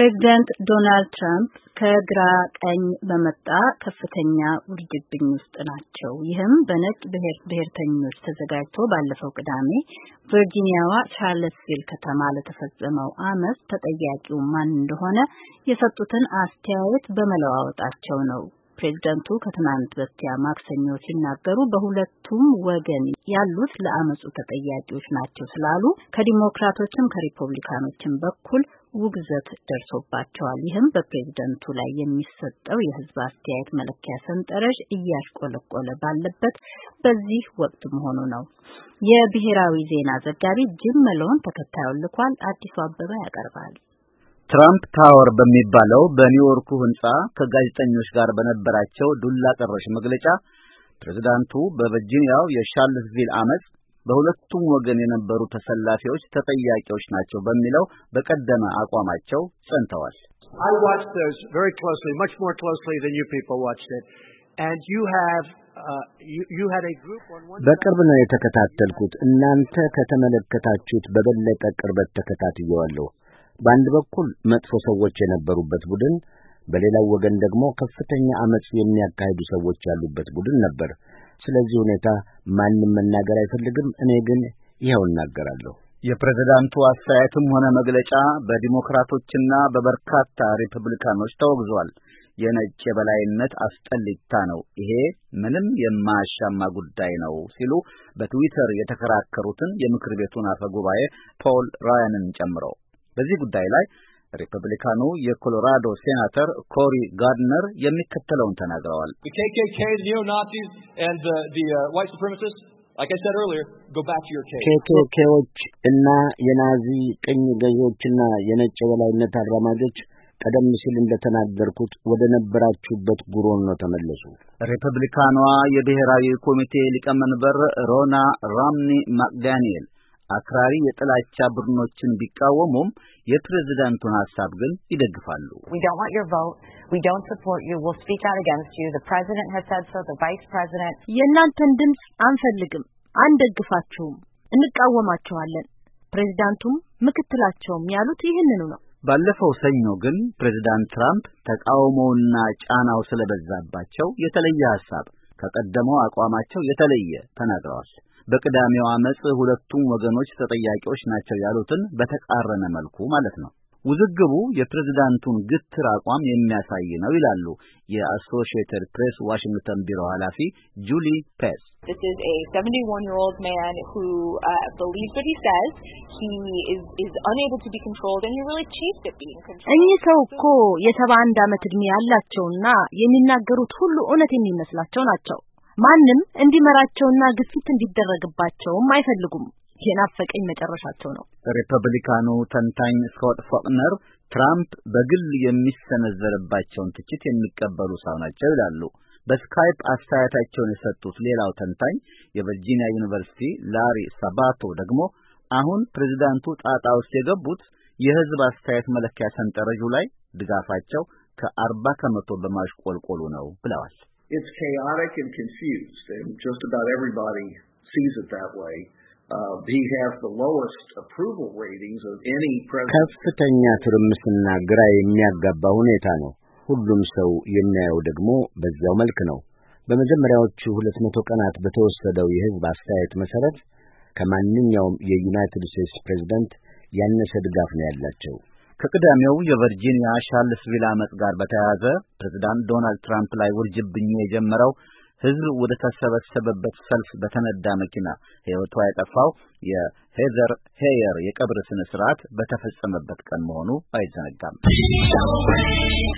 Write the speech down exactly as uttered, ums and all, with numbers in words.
ፕሬዚዳንት ዶናልድ ትራምፕ ከግራ ቀኝ በመጣ ከፍተኛ ውርጅብኝ ውስጥ ናቸው። ይህም በነጭ ብሔር ብሔርተኞች ተዘጋጅቶ ባለፈው ቅዳሜ ቨርጂኒያዋ ቻርለስቪል ከተማ ለተፈጸመው አመጽ ተጠያቂው ማን እንደሆነ የሰጡትን አስተያየት በመለዋወጣቸው ነው። ፕሬዚዳንቱ ከትናንት በስቲያ ማክሰኞ ሲናገሩ በሁለቱም ወገን ያሉት ለአመጹ ተጠያቂዎች ናቸው ስላሉ ከዲሞክራቶችም ከሪፐብሊካኖችም በኩል ውግዘት ደርሶባቸዋል። ይህም በፕሬዝዳንቱ ላይ የሚሰጠው የህዝብ አስተያየት መለኪያ ሰንጠረዥ እያሽቆለቆለ ባለበት በዚህ ወቅት መሆኑ ነው። የብሔራዊ ዜና ዘጋቢ ጂም መሎን ተከታዩን ልኳል። አዲሱ አበባ ያቀርባል። ትራምፕ ታወር በሚባለው በኒውዮርኩ ህንጻ ከጋዜጠኞች ጋር በነበራቸው ዱላ ቀረሽ መግለጫ ፕሬዝዳንቱ በቨርጂኒያው የሻርለስቪል አመጽ በሁለቱም ወገን የነበሩ ተሰላፊዎች ተጠያቂዎች ናቸው በሚለው በቀደመ አቋማቸው ጸንተዋል። I watched those very closely, much more closely than you people watched it. And you have uh, you, you had a group on one በቅርብ ነው የተከታተልኩት። እናንተ ከተመለከታችሁት በበለጠ ቅርበት ተከታትየዋለሁ። በአንድ በኩል መጥፎ ሰዎች የነበሩበት ቡድን፣ በሌላው ወገን ደግሞ ከፍተኛ አመጽ የሚያካሂዱ ሰዎች ያሉበት ቡድን ነበር። ስለዚህ ሁኔታ ማንንም መናገር አይፈልግም። እኔ ግን ይሄው እናገራለሁ። የፕሬዝዳንቱ አስተያየትም ሆነ መግለጫ በዲሞክራቶችና በበርካታ ሪፐብሊካኖች ተወግዟል። የነጭ የበላይነት አስጠሊታ ነው፣ ይሄ ምንም የማያሻማ ጉዳይ ነው ሲሉ በትዊተር የተከራከሩትን የምክር ቤቱን አፈ ጉባኤ ፖል ራያንን ጨምሮ በዚህ ጉዳይ ላይ ሪፐብሊካኑ የኮሎራዶ ሴናተር ኮሪ ጋርድነር የሚከተለውን ተናግረዋል። The K K K, the neo-Nazis and the the uh, white supremacists, like I said earlier, go back to your cave. K K K-ዎች እና የናዚ ቅኝ ገዢዎችና የነጭ የበላይነት አራማጆች ቀደም ሲል እንደተናገርኩት ወደ ነበራችሁበት ጉሮን ነው ተመለሱ። ሪፐብሊካኗ የብሔራዊ ኮሚቴ ሊቀመንበር ሮና ራምኒ ማክዳኒኤል አክራሪ የጥላቻ ቡድኖችን ቢቃወሙም የፕሬዝዳንቱን ሐሳብ ግን ይደግፋሉ። We don't want your vote. We don't support you. We'll speak out against you. The president has said so. The vice president. የእናንተን ድምጽ አንፈልግም፣ አንደግፋችሁም፣ እንቃወማችኋለን። ፕሬዝዳንቱም ምክትላቸውም ያሉት ይህንኑ ነው። ባለፈው ሰኞ ግን ፕሬዝዳንት ትራምፕ ተቃውሞውና ጫናው ስለበዛባቸው የተለየ ሐሳብ ከቀደመው አቋማቸው የተለየ ተናግረዋል። በቅዳሜው አመጽ ሁለቱም ወገኖች ተጠያቂዎች ናቸው ያሉትን በተቃረነ መልኩ ማለት ነው። ውዝግቡ የፕሬዝዳንቱን ግትር አቋም የሚያሳይ ነው ይላሉ የአሶሺየትድ ፕሬስ ዋሽንግተን ቢሮ ኃላፊ ጁሊ ፔስ። This is a seventy-one-year-old man who uh, believes what he says. He is is unable to be controlled and he really chafed at being controlled. እኚህ ሰው እኮ የሰባ አንድ ዓመት ዕድሜ ያላቸውና የሚናገሩት ሁሉ እውነት የሚመስላቸው ናቸው። ማንም እንዲመራቸውና ግፊት እንዲደረግባቸውም አይፈልጉም። የናፈቀኝ መጨረሻቸው ነው። ሪፐብሊካኑ ተንታኝ ስኮት ፎክነር ትራምፕ በግል የሚሰነዘርባቸውን ትችት የሚቀበሉ ሰው ናቸው ይላሉ። በስካይፕ አስተያየታቸውን የሰጡት ሌላው ተንታኝ የቨርጂኒያ ዩኒቨርሲቲ ላሪ ሳባቶ ደግሞ አሁን ፕሬዝዳንቱ ጣጣ ውስጥ የገቡት የህዝብ አስተያየት መለኪያ ሰንጠረዡ ላይ ድጋፋቸው ከአርባ ከመቶ በማሽቆልቆሉ ነው ብለዋል። It's chaotic and confused, and just about everybody sees it that way. Uh, he has the lowest approval ratings of any president. ከፍተኛ ትርምስና ግራ የሚያጋባ ሁኔታ ነው። ሁሉም ሰው የሚያየው ደግሞ በዛው መልክ ነው። በመጀመሪያዎቹ ሁለት መቶ ቀናት በተወሰደው የህዝብ አስተያየት መሰረት ከማንኛውም የዩናይትድ ስቴትስ ፕሬዝዳንት ያነሰ ድጋፍ ነው ያላቸው። ከቅዳሜው የቨርጂኒያ ሻርለስቪል አመጽ ጋር በተያያዘ ፕሬዝዳንት ዶናልድ ትራምፕ ላይ ውርጅብኝ የጀመረው ህዝብ ወደ ተሰበሰበበት ሰልፍ በተነዳ መኪና ህይወቷ የጠፋው የሄዘር ሄየር የቀብር ስነ ስርዓት በተፈጸመበት ቀን መሆኑ አይዘነጋም።